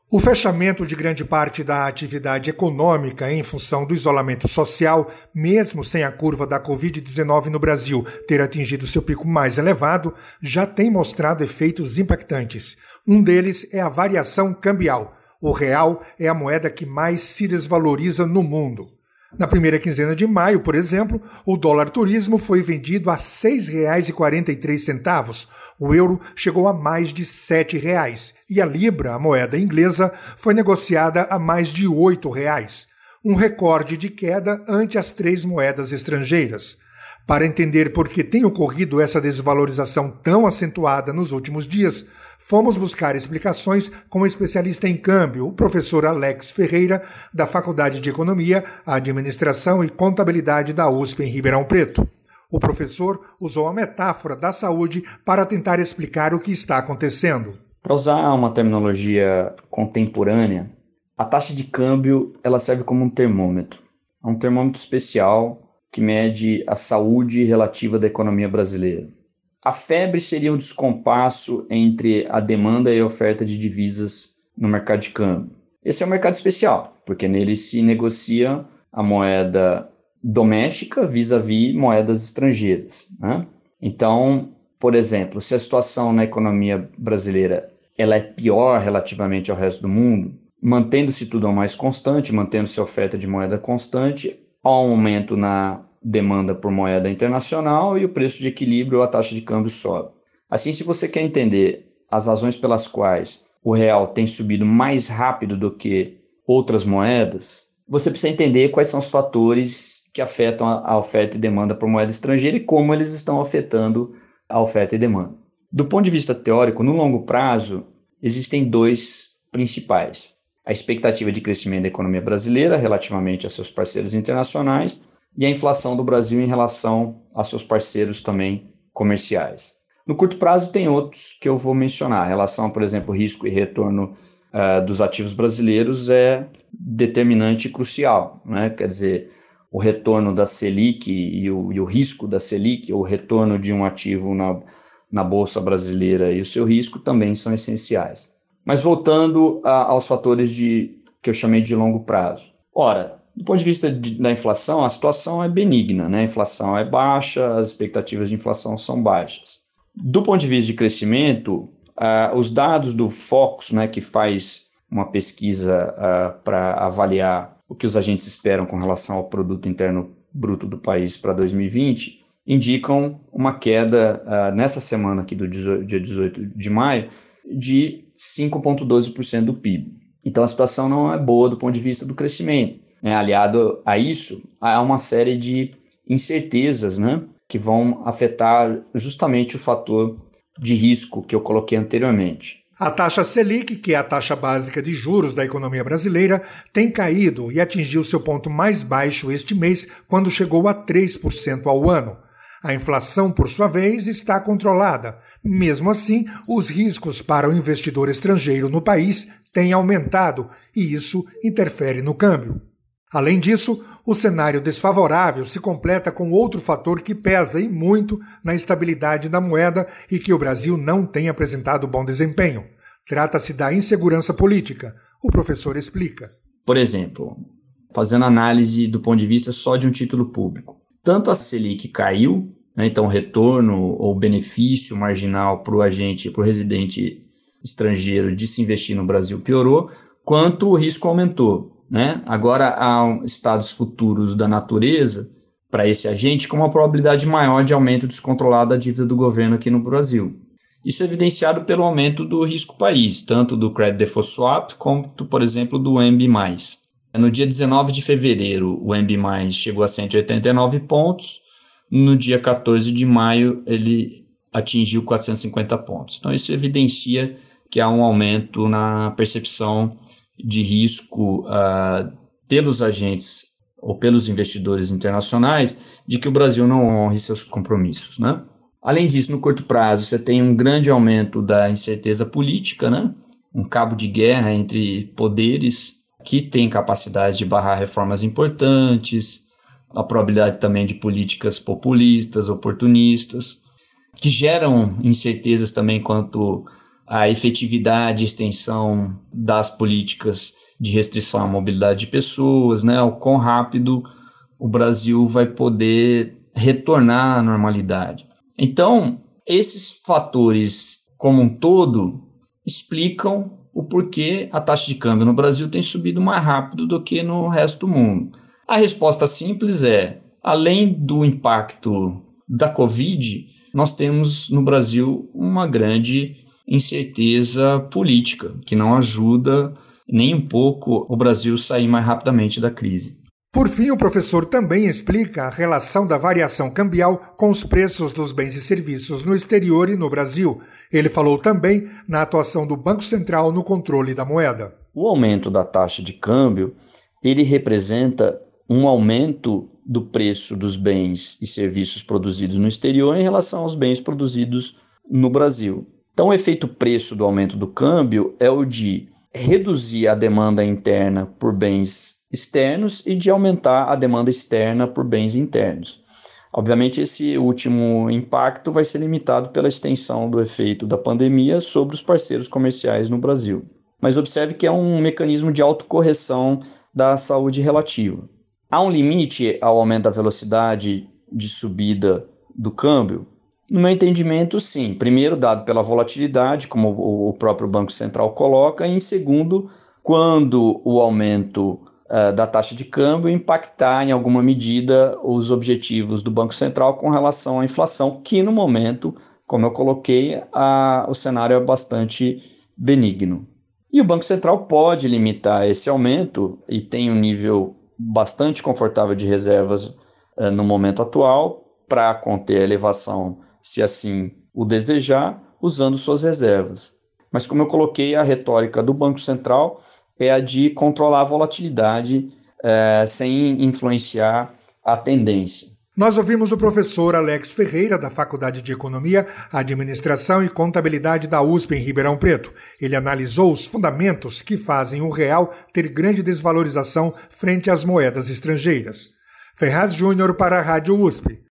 O fechamento de grande parte da atividade econômica em função do isolamento social, mesmo sem a curva da Covid-19 no Brasil ter atingido seu pico mais elevado, já tem mostrado efeitos impactantes. Um deles é a variação cambial. O real é a moeda que mais se desvaloriza no mundo. Na primeira quinzena de maio, por exemplo, o dólar turismo foi vendido a R$ 6,43. O euro chegou a mais de R$ 7 e a libra, a moeda inglesa, foi negociada a mais de R$ 8, um recorde de queda ante as três moedas estrangeiras. Para entender por que tem ocorrido essa desvalorização tão acentuada nos últimos dias, fomos buscar explicações com o especialista em câmbio, o professor Alex Ferreira, da Faculdade de Economia, Administração e Contabilidade da USP em Ribeirão Preto. O professor usou a metáfora da saúde para tentar explicar o que está acontecendo. Para usar uma terminologia contemporânea, a taxa de câmbio ela serve como um termômetro. É um termômetro especial que mede a saúde relativa da economia brasileira. A febre seria um descompasso entre a demanda e a oferta de divisas no mercado de câmbio. Esse é um mercado especial, porque nele se negocia a moeda doméstica vis-à-vis moedas estrangeiras, né? Então, por exemplo, se a situação na economia brasileira ela é pior relativamente ao resto do mundo, mantendo-se tudo ao mais constante, mantendo-se a oferta de moeda constante, há um aumento na demanda por moeda internacional e o preço de equilíbrio ou a taxa de câmbio sobe. Assim, se você quer entender as razões pelas quais o real tem subido mais rápido do que outras moedas, você precisa entender quais são os fatores que afetam a oferta e demanda por moeda estrangeira e como eles estão afetando a oferta e demanda. Do ponto de vista teórico, no longo prazo, existem dois principais. A expectativa de crescimento da economia brasileira relativamente a seus parceiros internacionais e a inflação do Brasil em relação a seus parceiros também comerciais. No curto prazo tem outros que eu vou mencionar. A relação, por exemplo, risco e retorno dos ativos brasileiros é determinante e crucial, né? Quer dizer, o retorno da Selic e o risco da Selic, o retorno de um ativo na Bolsa Brasileira e o seu risco também são essenciais. Mas voltando aos fatores que eu chamei de longo prazo. Ora, do ponto de vista da inflação, a situação é benigna, né? A inflação é baixa, as expectativas de inflação são baixas. Do ponto de vista de crescimento, os dados do Focus, né, que faz uma pesquisa para avaliar o que os agentes esperam com relação ao produto interno bruto do país para 2020, indicam uma queda nessa semana aqui do dia 18 de maio de 5,12% do PIB. Então a situação não é boa do ponto de vista do crescimento. Aliado a isso, há uma série de incertezas, né, que vão afetar justamente o fator de risco que eu coloquei anteriormente. A taxa Selic, que é a taxa básica de juros da economia brasileira, tem caído e atingiu seu ponto mais baixo este mês, quando chegou a 3% ao ano. A inflação, por sua vez, está controlada. Mesmo assim, os riscos para o investidor estrangeiro no país têm aumentado e isso interfere no câmbio. Além disso, o cenário desfavorável se completa com outro fator que pesa e muito na estabilidade da moeda e que o Brasil não tem apresentado bom desempenho. Trata-se da insegurança política. O professor explica. Por exemplo, fazendo análise do ponto de vista só de um título público. Tanto a Selic caiu, né, então o retorno ou benefício marginal para o agente, para o residente estrangeiro de se investir no Brasil piorou, quanto o risco aumentou. Né? Agora há estados futuros da natureza para esse agente com uma probabilidade maior de aumento descontrolado da dívida do governo aqui no Brasil. Isso é evidenciado pelo aumento do risco país, tanto do Credit Default Swap quanto, por exemplo, do MB+. No dia 19 de fevereiro, o MB+, chegou a 189 pontos, no dia 14 de maio ele atingiu 450 pontos. Então isso evidencia que há um aumento na percepção de risco pelos agentes ou pelos investidores internacionais de que o Brasil não honre seus compromissos, né? Além disso, no curto prazo, você tem um grande aumento da incerteza política, né? Um cabo de guerra entre poderes que têm capacidade de barrar reformas importantes, a probabilidade também de políticas populistas, oportunistas, que geram incertezas também quanto a efetividade e extensão das políticas de restrição à mobilidade de pessoas, né? O quão rápido o Brasil vai poder retornar à normalidade. Então, esses fatores como um todo explicam o porquê a taxa de câmbio no Brasil tem subido mais rápido do que no resto do mundo. A resposta simples é, além do impacto da Covid, nós temos no Brasil uma grande incerteza política, que não ajuda nem um pouco o Brasil sair mais rapidamente da crise. Por fim, o professor também explica a relação da variação cambial com os preços dos bens e serviços no exterior e no Brasil. Ele falou também na atuação do Banco Central no controle da moeda. O aumento da taxa de câmbio, ele representa um aumento do preço dos bens e serviços produzidos no exterior em relação aos bens produzidos no Brasil. Então, o efeito preço do aumento do câmbio é o de reduzir a demanda interna por bens externos e de aumentar a demanda externa por bens internos. Obviamente, esse último impacto vai ser limitado pela extensão do efeito da pandemia sobre os parceiros comerciais no Brasil. Mas observe que é um mecanismo de autocorreção da saúde relativa. Há um limite ao aumento da velocidade de subida do câmbio? No meu entendimento, sim. Primeiro, dado pela volatilidade, como o próprio Banco Central coloca, e em segundo, quando o aumento da taxa de câmbio impactar em alguma medida os objetivos do Banco Central com relação à inflação, que no momento, como eu coloquei, o cenário é bastante benigno. E o Banco Central pode limitar esse aumento e tem um nível bastante confortável de reservas no momento atual para conter a elevação, se assim o desejar, usando suas reservas. Mas como eu coloquei, a retórica do Banco Central é a de controlar a volatilidade sem influenciar a tendência. Nós ouvimos o professor Alex Ferreira, da Faculdade de Economia, Administração e Contabilidade da USP em Ribeirão Preto. Ele analisou os fundamentos que fazem o real ter grande desvalorização frente às moedas estrangeiras. Ferraz Júnior para a Rádio USP.